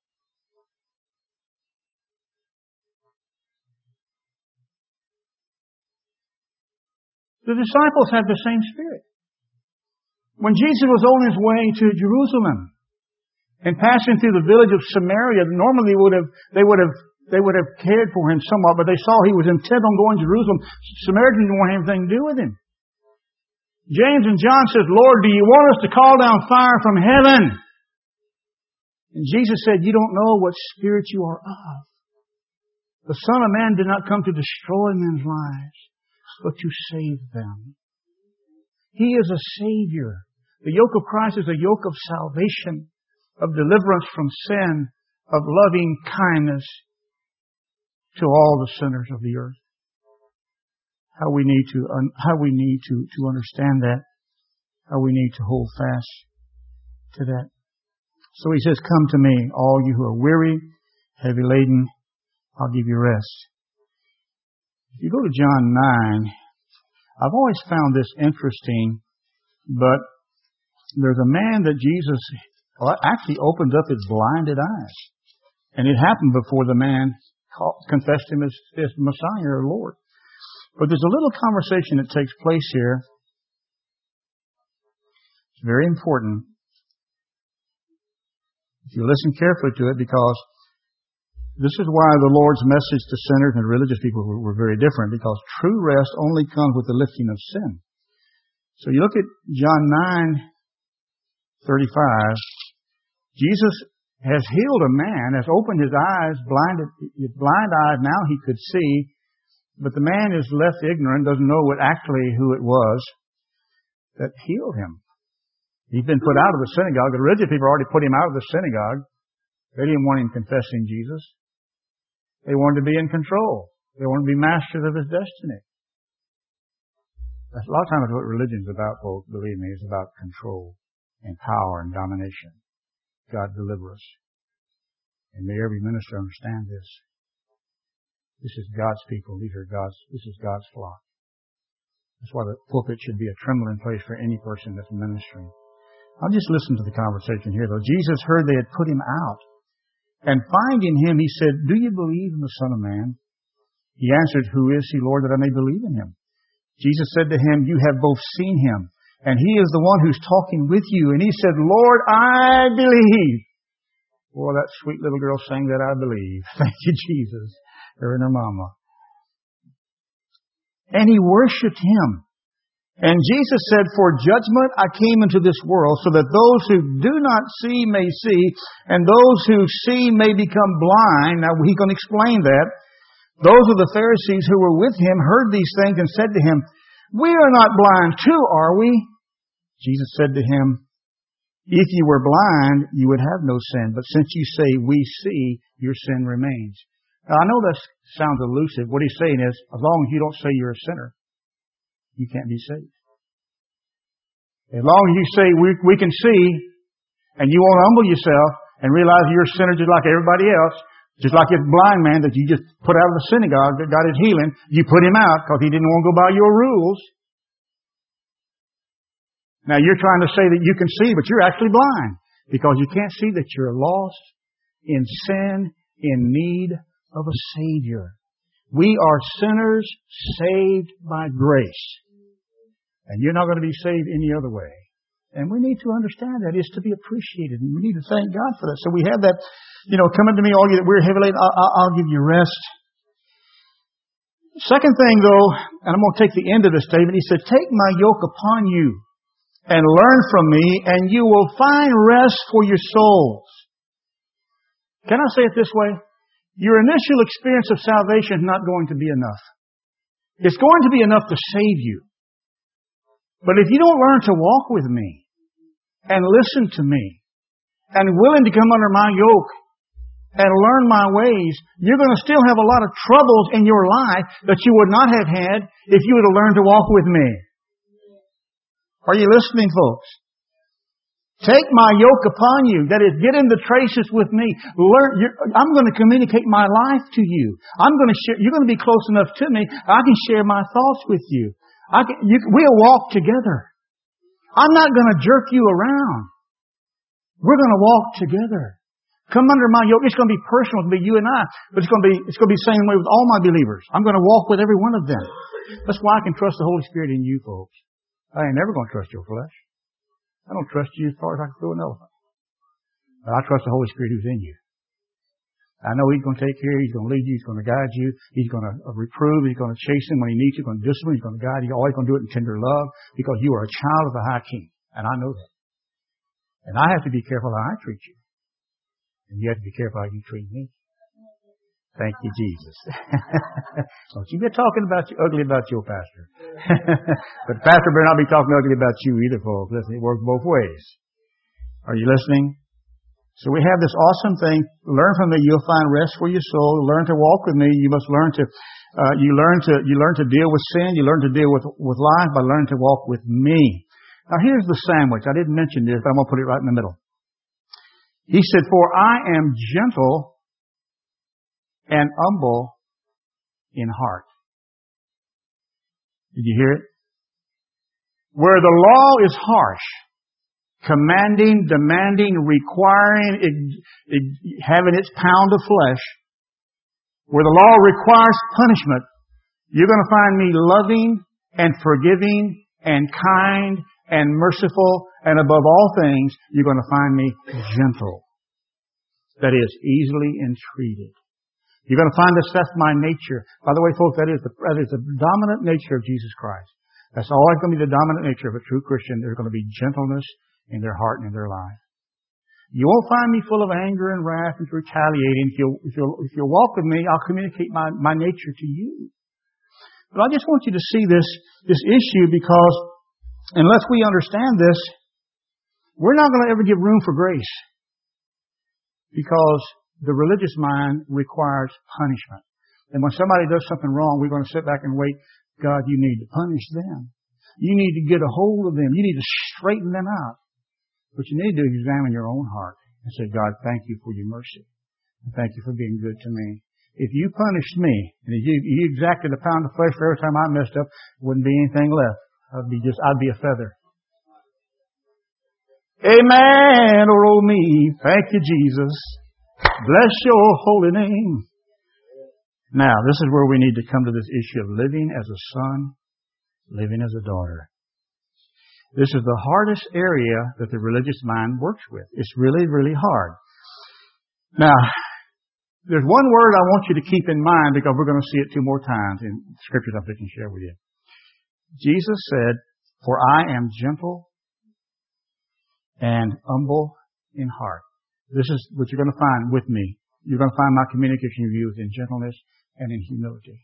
The disciples had the same spirit. When Jesus was on His way to Jerusalem and passing through the village of Samaria, normally they would have cared for Him somewhat, but they saw He was intent on going to Jerusalem. Samaritans didn't want anything to do with Him. James and John says, Lord, do you want us to call down fire from heaven? And Jesus said, you don't know what spirit you are of. The Son of Man did not come to destroy men's lives, but to save them. He is a Savior. The yoke of Christ is a yoke of salvation, of deliverance from sin, of loving kindness to all the sinners of the earth. How we need to understand that. How we need to hold fast to that. So He says, come to me, all you who are weary, heavy laden, I'll give you rest. If you go to John 9, I've always found this interesting, but there's a man that Jesus actually opened up his blinded eyes. And it happened before the man confessed Him as Messiah or Lord. But there's a little conversation that takes place here. It's very important. If you listen carefully to it, because this is why the Lord's message to sinners and religious people were very different, because true rest only comes with the lifting of sin. So you look at John 9:35. Jesus has healed a man, has opened his eyes, his blind eyes, now he could see, but the man is left ignorant, doesn't know who it was that healed him. He's been put out of the synagogue. The religious people already put him out of the synagogue. They didn't want him confessing Jesus. They wanted to be in control. They wanted to be masters of his destiny. That's a lot of times what religion is about, folks, believe me, is about control and power and domination. God deliver us. And may every minister understand this. This is God's people. This is God's flock. That's why the pulpit should be a trembling place for any person that's ministering. I'll just listen to the conversation here, though. Jesus heard they had put him out. And finding him, he said, do you believe in the Son of Man? He answered, who is he, Lord, that I may believe in him? Jesus said to him, you have both seen him, and he is the one who's talking with you. And he said, Lord, I believe. Boy, that sweet little girl sang that, I believe. Thank you, Jesus. her and her mama. And he worshipped him. And Jesus said, for judgment I came into this world, so that those who do not see may see, and those who see may become blind. Now he's going to explain that. Those of the Pharisees who were with him heard these things and said to him, we are not blind too, are we? Jesus said to him, if you were blind, you would have no sin. But since you say we see, your sin remains. Now I know that sounds elusive. What he's saying is, as long as you don't say you're a sinner, you can't be saved. As long as you say we can see, and you won't humble yourself and realize you're a sinner just like everybody else, just like this blind man that you just put out of the synagogue that got his healing, you put him out because he didn't want to go by your rules. Now you're trying to say that you can see, but you're actually blind because you can't see that you're lost, in sin, in need of a Savior. We are sinners saved by grace. And you're not going to be saved any other way. And we need to understand that. It's to be appreciated. And we need to thank God for that. So we have that, come unto me, all you that we're heavy laden, I'll give you rest. Second thing though, and I'm going to take the end of this statement, he said, take my yoke upon you and learn from me, and you will find rest for your souls. Can I say it this way? Your initial experience of salvation is not going to be enough. It's going to be enough to save you. But if you don't learn to walk with me and listen to me and willing to come under my yoke and learn my ways, you're going to still have a lot of troubles in your life that you would not have had if you would have learned to walk with me. Are you listening, folks? Take my yoke upon you. That is, get in the traces with me. I'm going to communicate my life to you. You're going to be close enough to me. I can share my thoughts with you. We'll walk together. I'm not going to jerk you around. We're going to walk together. Come under my yoke. It's going to be personal. It's going to be you and I. But it's going to be the same way with all my believers. I'm going to walk with every one of them. That's why I can trust the Holy Spirit in you, folks. I ain't never going to trust your flesh. I don't trust you as far as I can throw an elephant. But I trust the Holy Spirit who's in you. I know He's going to take care of you. He's going to lead you. He's going to guide you. He's going to reprove. He's going to chasten when He needs you. He's going to discipline. He's going to guide you. He's always going to do it in tender love because you are a child of the High King. And I know that. And I have to be careful how I treat you. And you have to be careful how you treat me. Thank you, Jesus. Don't you be talking ugly about your pastor. But the pastor better not be talking ugly about you either, folks. Listen, it works both ways. Are you listening? So we have this awesome thing. Learn from me, you'll find rest for your soul. Learn to walk with me. You must learn to, you learn to deal with sin. You learn to deal with life by learning to walk with me. Now here's the sandwich. I didn't mention this, but I'm going to put it right in the middle. He said, for I am gentle and humble in heart. Did you hear it? Where the law is harsh, commanding, demanding, requiring, having its pound of flesh, where the law requires punishment, you're going to find me loving and forgiving and kind and merciful, and above all things, you're going to find me gentle. That is, easily entreated. You're going to find that's my nature. By the way, folks, that is the dominant nature of Jesus Christ. That's always going to be the dominant nature of a true Christian. There's going to be gentleness in their heart and in their life. You won't find me full of anger and wrath and retaliating. If you'll walk with me, I'll communicate my nature to you. But I just want you to see this issue, because unless we understand this, we're not going to ever give room for grace. Because the religious mind requires punishment. And when somebody does something wrong, we're going to sit back and wait. God, you need to punish them. You need to get a hold of them. You need to straighten them out. What you need to do is examine your own heart and say, God, thank you for your mercy. And thank you for being good to me. If you punished me, and if you exacted a pound of flesh for every time I messed up, wouldn't be anything left. I'd be a feather. Amen, oh me. Thank you, Jesus. Bless your holy name. Now, this is where we need to come to this issue of living as a son, living as a daughter. This is the hardest area that the religious mind works with. It's really, really hard. Now, there's one word I want you to keep in mind because we're going to see it 2 more times in the scriptures I'm going to share with you. Jesus said, "For I am gentle and humble in heart." This is what you're going to find with me. You're going to find my communication with you in gentleness and in humility.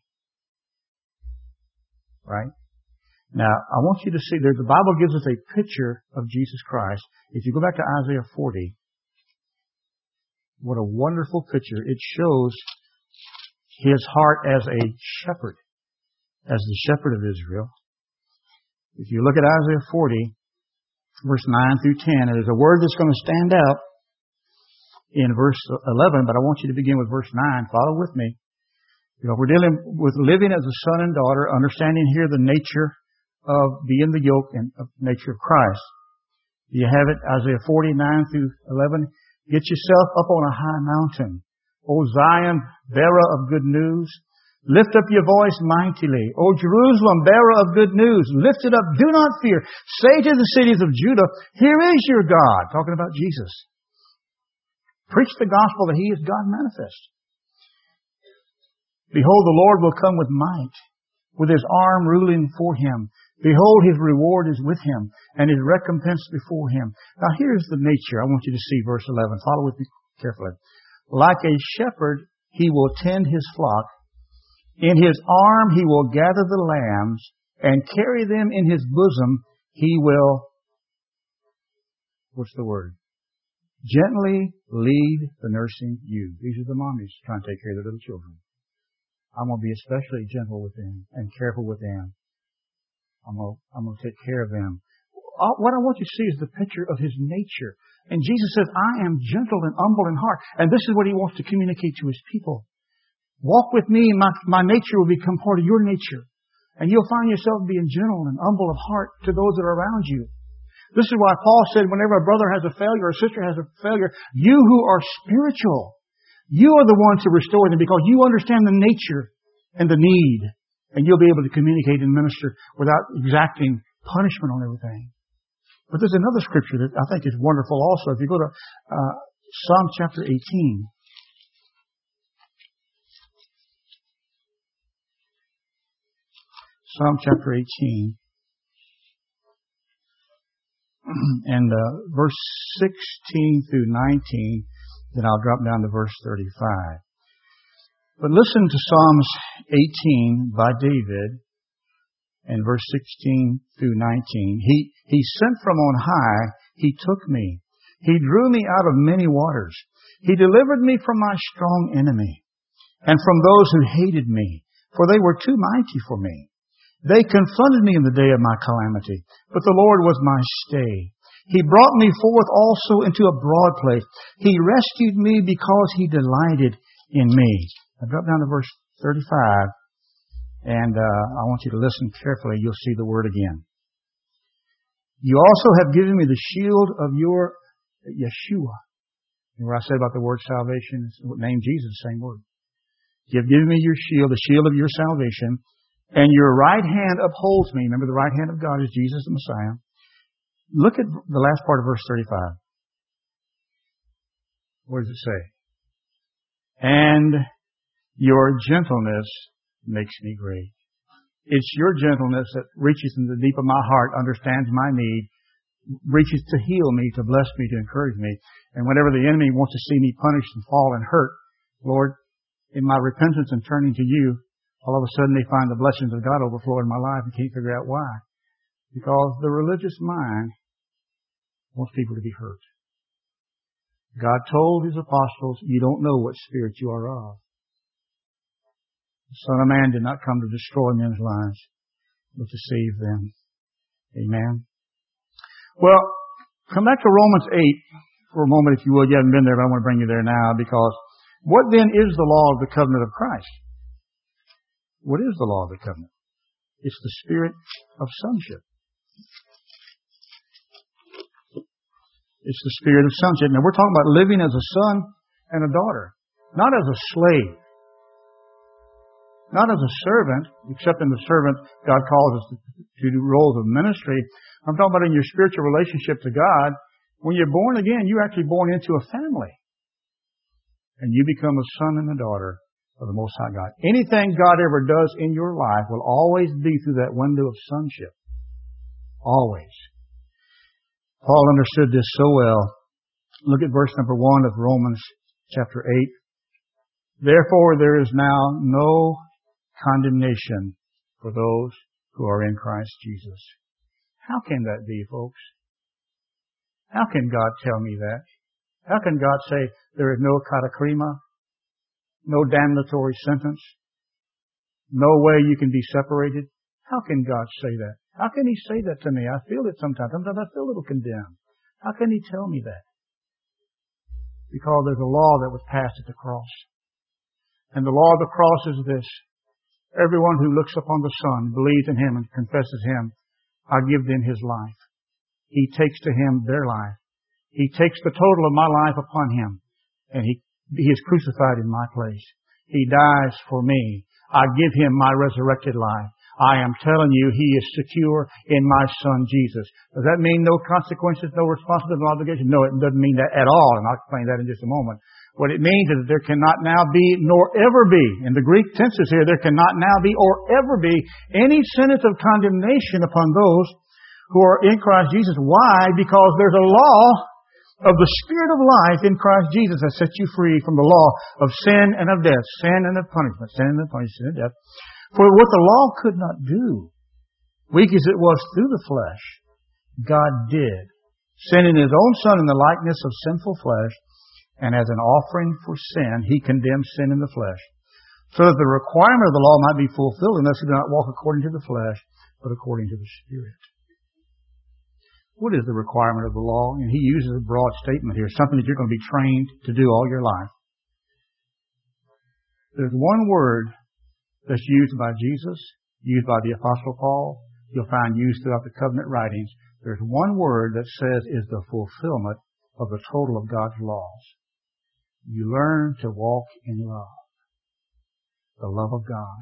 Right? Now, I want you to see there, the Bible gives us a picture of Jesus Christ. If you go back to Isaiah 40, what a wonderful picture. It shows His heart as a shepherd, as the shepherd of Israel. If you look at Isaiah 40, verse 9 through 10, and there's a word that's going to stand out in verse 11, but I want you to begin with verse 9. Follow with me. You know, we're dealing with living as a son and daughter, understanding here the nature of being the yoke and of nature of Christ. Do you have it? Isaiah 49 through 11. Get yourself up on a high mountain, O Zion, bearer of good news. Lift up your voice mightily. O Jerusalem, bearer of good news. Lift it up. Do not fear. Say to the cities of Judah, here is your God. Talking about Jesus. Preach the gospel that He is God manifest. Behold, the Lord will come with might, with His arm ruling for Him. Behold, His reward is with Him, and His recompense before Him. Now here's the nature. I want you to see verse 11. Follow with me carefully. Like a shepherd, He will tend His flock. In His arm He will gather the lambs, and carry them in His bosom. He will, what's the word? Gently lead the nursing ewe. These are the mommies trying to take care of their little children. I'm going to be especially gentle with them and careful with them. I'm going to take care of them. What I want you to see is the picture of His nature. And Jesus says, I am gentle and humble in heart. And this is what He wants to communicate to His people. Walk with me, and my nature will become part of your nature. And you'll find yourself being gentle and humble of heart to those that are around you. This is why Paul said, whenever a brother has a failure or a sister has a failure, you who are spiritual, you are the one to restore them because you understand the nature and the need. And you'll be able to communicate and minister without exacting punishment on everything. But there's another scripture that I think is wonderful also. If you go to Psalm chapter 18. Psalm chapter 18. And verse 16 through 19. Then I'll drop down to verse 35. But listen to Psalms 18 by David and verse 16 through 19. He sent from on high, He took me. He drew me out of many waters. He delivered me from my strong enemy and from those who hated me, for they were too mighty for me. They confronted me in the day of my calamity, but the Lord was my stay. He brought me forth also into a broad place. He rescued me because He delighted in me. I drop down to verse 35, and I want you to listen carefully. You'll see the word again. You also have given me the shield of your Yeshua. Where I said about the word salvation, it's the name Jesus, same word. You have given me your shield, the shield of your salvation, and your right hand upholds me. Remember, the right hand of God is Jesus the Messiah. Look at the last part of verse 35. What does it say? And your gentleness makes me great. It's your gentleness that reaches in the deep of my heart, understands my need, reaches to heal me, to bless me, to encourage me. And whenever the enemy wants to see me punished and fall and hurt, Lord, in my repentance and turning to You, all of a sudden they find the blessings of God overflow in my life and can't figure out why. Because the religious mind wants people to be hurt. God told His apostles, you don't know what spirit you are of. The Son of Man did not come to destroy men's lives, but to save them. Amen. Well, come back to Romans 8 for a moment, if you would. You haven't been there, but I want to bring you there now, because what then is the law of the covenant of Christ? What is the law of the covenant? It's the spirit of sonship. It's the spirit of sonship. Now we're talking about living as a son and a daughter. Not as a slave. Not as a servant, except in the servant God calls us to do roles of ministry. I'm talking about in your spiritual relationship to God. When you're born again, you're actually born into a family. and you become a son and a daughter of the Most High God. Anything God ever does in your life will always be through that window of sonship. Always. Paul understood this so well. Look at verse number 1 of Romans chapter 8. Therefore there is now no condemnation for those who are in Christ Jesus. How can that be, folks? How can God tell me that? How can God say there is no katakrima, no damnatory sentence, no way you can be separated? How can God say that? How can He say that to me? I feel it sometimes. Sometimes I feel a little condemned. How can He tell me that? Because there's a law that was passed at the cross. And the law of the cross is this. Everyone who looks upon the Son, believes in Him and confesses Him, I give them His life. He takes to Him their life. He takes the total of my life upon Him. And He is crucified in my place. He dies for me. I give Him my resurrected life. I am telling you, He is secure in my Son Jesus. Does that mean no consequences, no responsibility, no obligation? No, it doesn't mean that at all, and I'll explain that in just a moment. What it means is that there cannot now be, nor ever be, in the Greek tenses here, there cannot now be or ever be any sentence of condemnation upon those who are in Christ Jesus. Why? Because there's a law of the Spirit of life in Christ Jesus that sets you free from the law of sin and of death, sin and of punishment, sin and of punishment, sin and death. For what the law could not do, weak as it was through the flesh, God did, sending His own Son in the likeness of sinful flesh, and as an offering for sin, He condemned sin in the flesh, so that the requirement of the law might be fulfilled, unless we do not walk according to the flesh, but according to the Spirit. What is the requirement of the law? And he uses a broad statement here, something that you're going to be trained to do all your life. There's one word that's used by Jesus, used by the Apostle Paul. You'll find used throughout the covenant writings. There's one word that says is the fulfillment of the total of God's laws. You learn to walk in love. The love of God.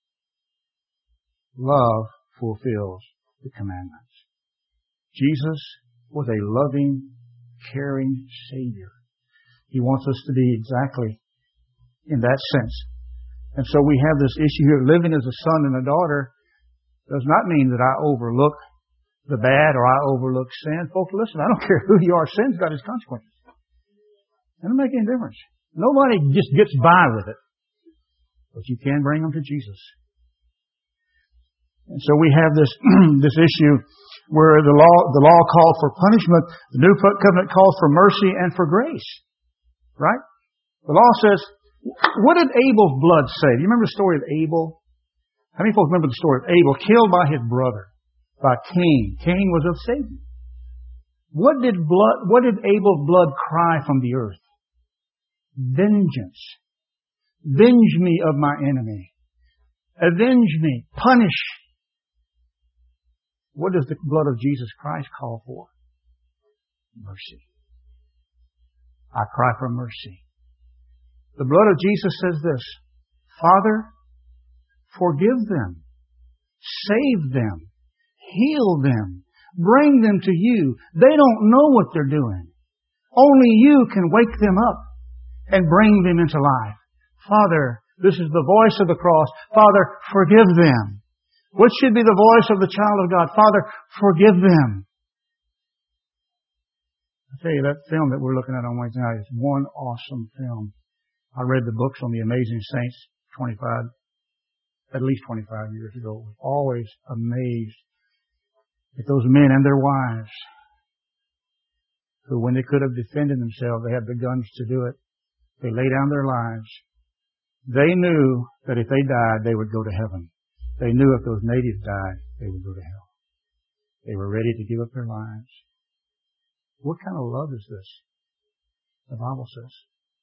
Love fulfills the commandments. Jesus was a loving, caring Savior. He wants us to be exactly in that sense. And so we have this issue here. Living as a son and a daughter does not mean that I overlook the bad or I overlook sin. Folks, listen, I don't care who you are. Sin's got its consequences. It doesn't make any difference. Nobody just gets by with it. But you can bring them to Jesus. And so we have this this issue where the law called for punishment. The new covenant calls for mercy and for grace. Right? The law says, what did Abel's blood say? Do you remember the story of Abel? How many folks remember the story of Abel killed by his brother, by Cain? Cain was of Satan. What did Abel's blood cry from the earth? Vengeance. Venge me of my enemy. Avenge me. Punish. What does the blood of Jesus Christ call for? Mercy. I cry for mercy. The blood of Jesus says this, Father, forgive them, save them, heal them, bring them to you. They don't know what they're doing. Only you can wake them up and bring them into life. Father, this is the voice of the cross. Father, forgive them. What should be the voice of the child of God? Father, forgive them. I tell you, that film that we're looking at on Wednesday night is one awesome film. I read the books on the Amazing Saints at least 25 years ago. I was always amazed at those men and their wives who, when they could have defended themselves, they had the guns to do it. They lay down their lives. They knew that if they died, they would go to heaven. They knew if those natives died, they would go to hell. They were ready to give up their lives. What kind of love is this? The Bible says.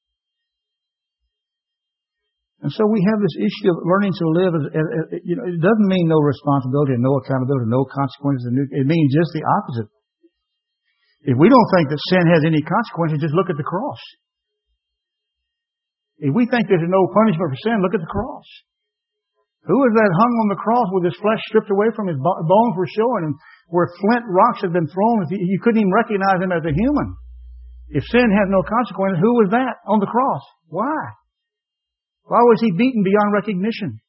And so we have this issue of learning to live it doesn't mean no responsibility and no accountability, no consequences. It means just the opposite. If we don't think that sin has any consequences, just look at the cross. If we think there's no punishment for sin, look at the cross. Who is that hung on the cross with his flesh stripped away from his bones were showing, and where flint rocks had been thrown, you couldn't even recognize him as a human. If sin has no consequences, who was that on the cross? Why? Why was He beaten beyond recognition?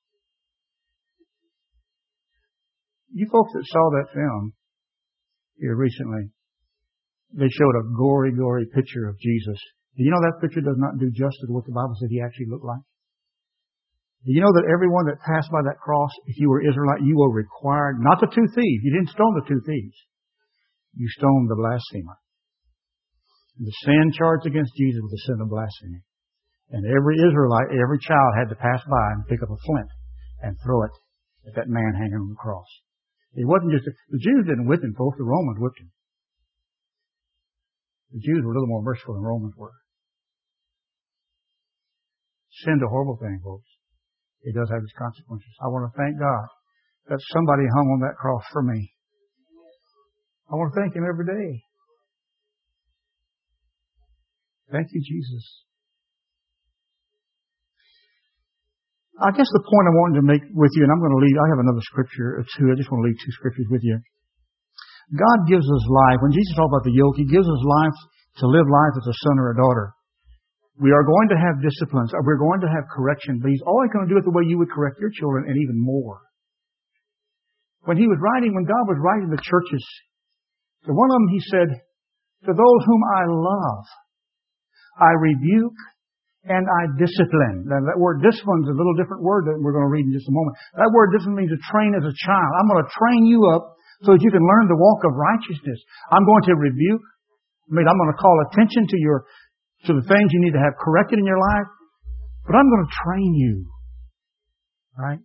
You folks that saw that film here recently, they showed a gory, gory picture of Jesus. Do you know that picture does not do justice to what the Bible said He actually looked like? Do you know that everyone that passed by that cross, if you were Israelite, you were required, not the two thieves, you didn't stone the two thieves. You stoned the blasphemer. The sin charged against Jesus was the sin of blasphemy. And every Israelite, every child had to pass by and pick up a flint and throw it at that man hanging on the cross. It wasn't just, the Jews didn't whip him, folks, the Romans whipped him. The Jews were a little more merciful than the Romans were. Sin's a horrible thing, folks. It does have its consequences. I want to thank God that somebody hung on that cross for me. I want to thank Him every day. Thank you, Jesus. I guess the point I wanted to make with you, and I'm going to leave, I have another scripture or two. I just want to leave two scriptures with you. God gives us life. When Jesus talked about the yoke, He gives us life to live life as a son or a daughter. We are going to have disciplines. We're going to have correction, but He's always going to do it the way you would correct your children and even more. When God was writing the churches, to one of them He said, to those whom I love, I rebuke and I discipline. Now, that word discipline is a little different word that we're going to read in just a moment. That word discipline means to train as a child. I'm going to train you up so that you can learn the walk of righteousness. I'm going to rebuke. I'm going to call attention to the things you need to have corrected in your life. But I'm going to train you. Right?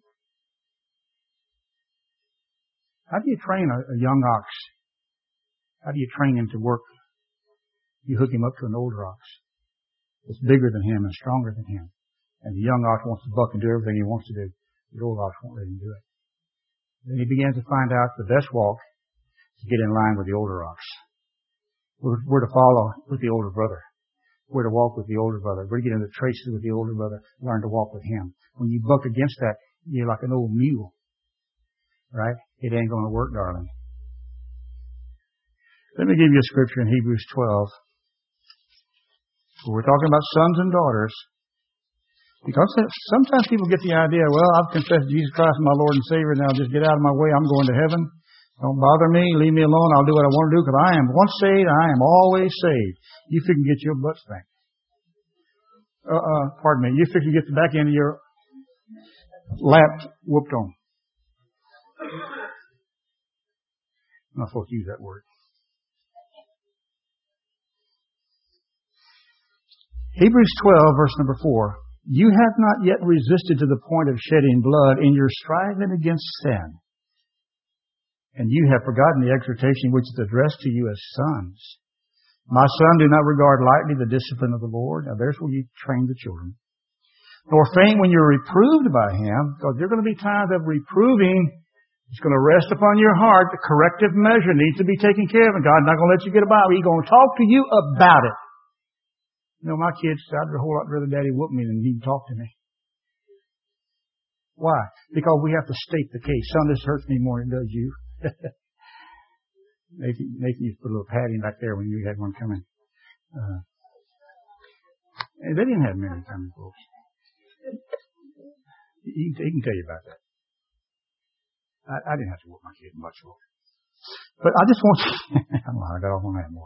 How do you train a young ox? How do you train him to work? You hook him up to an older ox. It's bigger than him and stronger than him. And the young ox wants to buck and do everything he wants to do. The old ox won't let him do it. Then he begins to find out the best walk is to get in line with the older ox. We're to follow with the older brother. We're to walk with the older brother. We're to get into traces with the older brother, learn to walk with him. When you buck against that, you're like an old mule. Right? It ain't going to work, darling. Let me give you a scripture in Hebrews 12. We're talking about sons and daughters. Because sometimes people get the idea, well, I've confessed Jesus Christ as my Lord and Savior, now just get out of my way, I'm going to heaven. Don't bother me, leave me alone, I'll do what I want to do, because I am once saved, I am always saved. You can get your butt spanked. Pardon me, you can get the back end of your lap whooped on. I'm not supposed to use that word. Hebrews 12, verse number 4. You have not yet resisted to the point of shedding blood in your striving against sin. And you have forgotten the exhortation which is addressed to you as sons. My son, do not regard lightly the discipline of the Lord. Now there's where you train the children. Nor faint when you're reproved by Him, because there are going to be times of reproving. It's going to rest upon your heart. The corrective measure needs to be taken care of, and God's not going to let you get by. He's going to talk to you about it. You know, my kids, I'd a whole lot rather Daddy whoop me than he talk to me. Why? Because we have to state the case. Son, this hurts me more than it does you. Nathan used to put a little padding back there when you had one coming. And they didn't have many coming, folks. He can tell you about that. I didn't have to whoop my kid much, folks. But I just want you, I don't know how I got off on that more.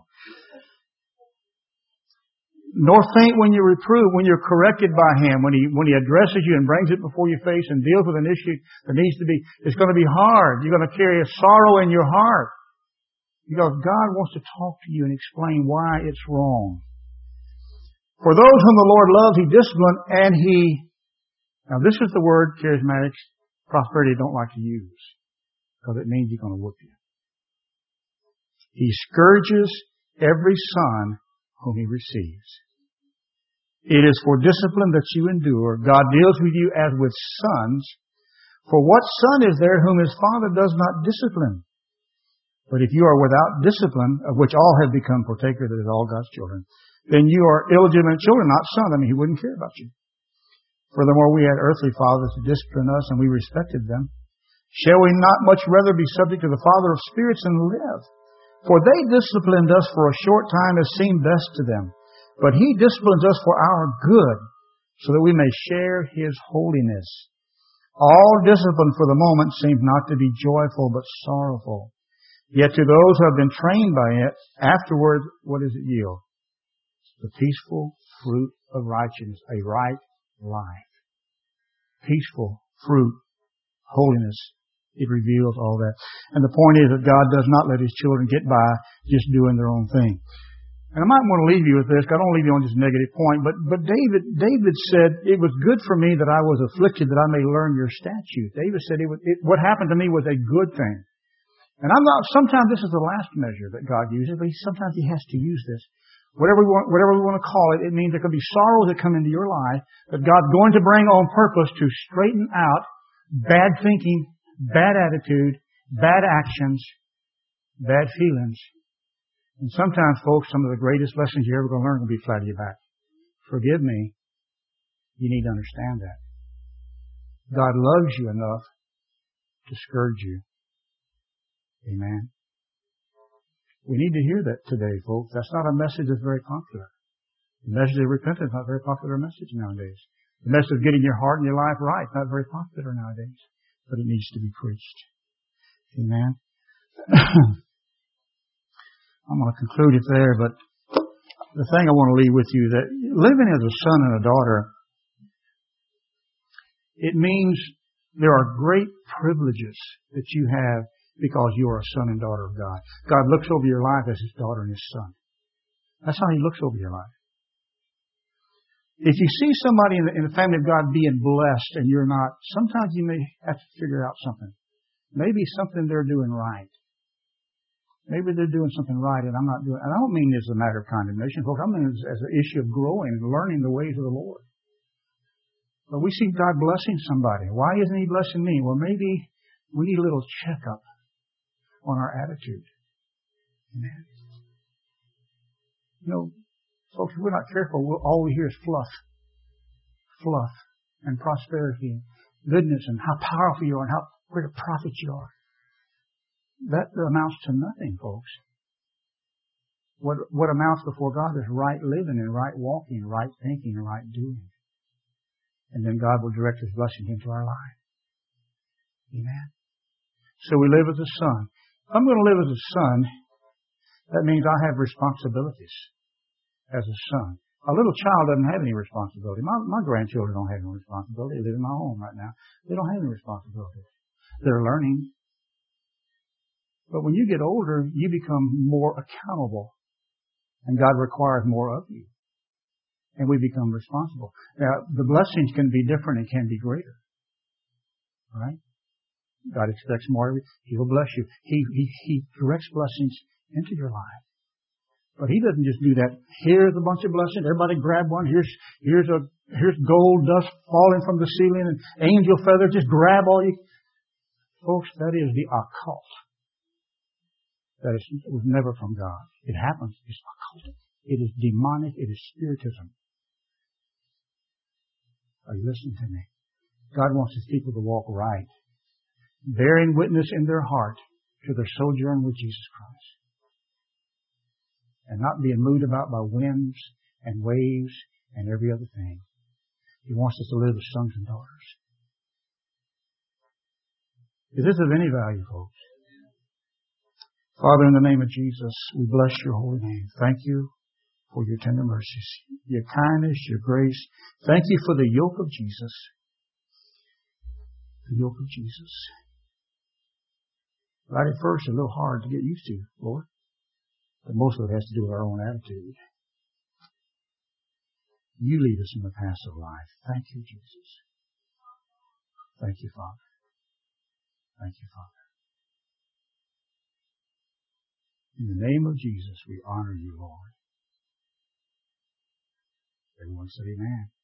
Nor faint when you reprove, when you're corrected by Him, when He addresses you and brings it before your face and deals with an issue that needs to be, it's going to be hard. You're going to carry a sorrow in your heart. Because God wants to talk to you and explain why it's wrong. For those whom the Lord loves, He disciplines and now this is the word charismatics, prosperity don't like to use. Because it means He's going to whoop you. He scourges every son whom He receives. It is for discipline that you endure. God deals with you as with sons. For what son is there whom his father does not discipline? But if you are without discipline, of which all have become partakers, that is all God's children, then you are illegitimate children, not sons. I mean, He wouldn't care about you. Furthermore, we had earthly fathers to discipline us, and we respected them. Shall we not much rather be subject to the Father of spirits and live? For they disciplined us for a short time as seemed best to them. But He disciplines us for our good, so that we may share His holiness. All discipline for the moment seems not to be joyful, but sorrowful. Yet to those who have been trained by it, afterwards, what does it yield? The peaceful fruit of righteousness, a right life. Peaceful fruit, holiness. It reveals all that. And the point is that God does not let His children get by just doing their own thing. And I might want to leave you with this. I don't want to leave you on just a negative point. But David said, it was good for me that I was afflicted that I may learn your statutes. David said what happened to me was a good thing. And sometimes this is the last measure that God uses, but sometimes He has to use this. Whatever we want to call it, it means there could be sorrows that come into your life that God's going to bring on purpose to straighten out bad thinking, bad attitude, bad actions, bad feelings. And sometimes, folks, some of the greatest lessons you're ever going to learn will be flat of your back. Forgive me. You need to understand that. God loves you enough to scourge you. Amen. We need to hear that today, folks. That's not a message that's very popular. The message of repentance is not a very popular message nowadays. The message of getting your heart and your life right is not very popular nowadays. But it needs to be preached. Amen. I'm going to conclude it there, but the thing I want to leave with you, that living as a son and a daughter, it means there are great privileges that you have because you are a son and daughter of God. God looks over your life as His daughter and His son. That's how He looks over your life. If you see somebody in the family of God being blessed and you're not, sometimes you may have to figure out something. Maybe something they're doing right. Maybe they're doing something right and I'm not doing it. And I don't mean this as a matter of condemnation, folks. I mean this as an issue of growing and learning the ways of the Lord. But we see God blessing somebody. Why isn't He blessing me? Well, maybe we need a little checkup on our attitude. Amen. You know, folks, if we're not careful, all we hear is fluff. Fluff and prosperity and goodness and how powerful you are and how great a prophet you are. That amounts to nothing, folks. What amounts before God is right living and right walking, right thinking and right doing. And then God will direct His blessing into our life. Amen. So we live as a son. If I'm going to live as a son, that means I have responsibilities as a son. A little child doesn't have any responsibility. My grandchildren don't have any responsibility. They live in my home right now. They don't have any responsibility. They're learning. But when you get older, you become more accountable. And God requires more of you. And we become responsible. Now, the blessings can be different and can be greater. Right? God expects more of you. He will bless you. He directs blessings into your life. But He doesn't just do that. Here's a bunch of blessings. Everybody grab one. Here's gold dust falling from the ceiling and angel feathers. Just grab all you. Folks, that is the occult. That was never from God. It happens. It's occult. It is demonic. It is spiritism. Are you listening to me? God wants His people to walk right, bearing witness in their heart to their sojourn with Jesus Christ, and not being moved about by winds and waves and every other thing. He wants us to live as sons and daughters. Is this of any value, folks? Father, in the name of Jesus, we bless your holy name. Thank you for your tender mercies, your kindness, your grace. Thank you for the yoke of Jesus. The yoke of Jesus. Right at first, a little hard to get used to, Lord. But most of it has to do with our own attitude. You lead us in the path of life. Thank you, Jesus. Thank you, Father. Thank you, Father. In the name of Jesus, we honor you, Lord. Everyone say amen.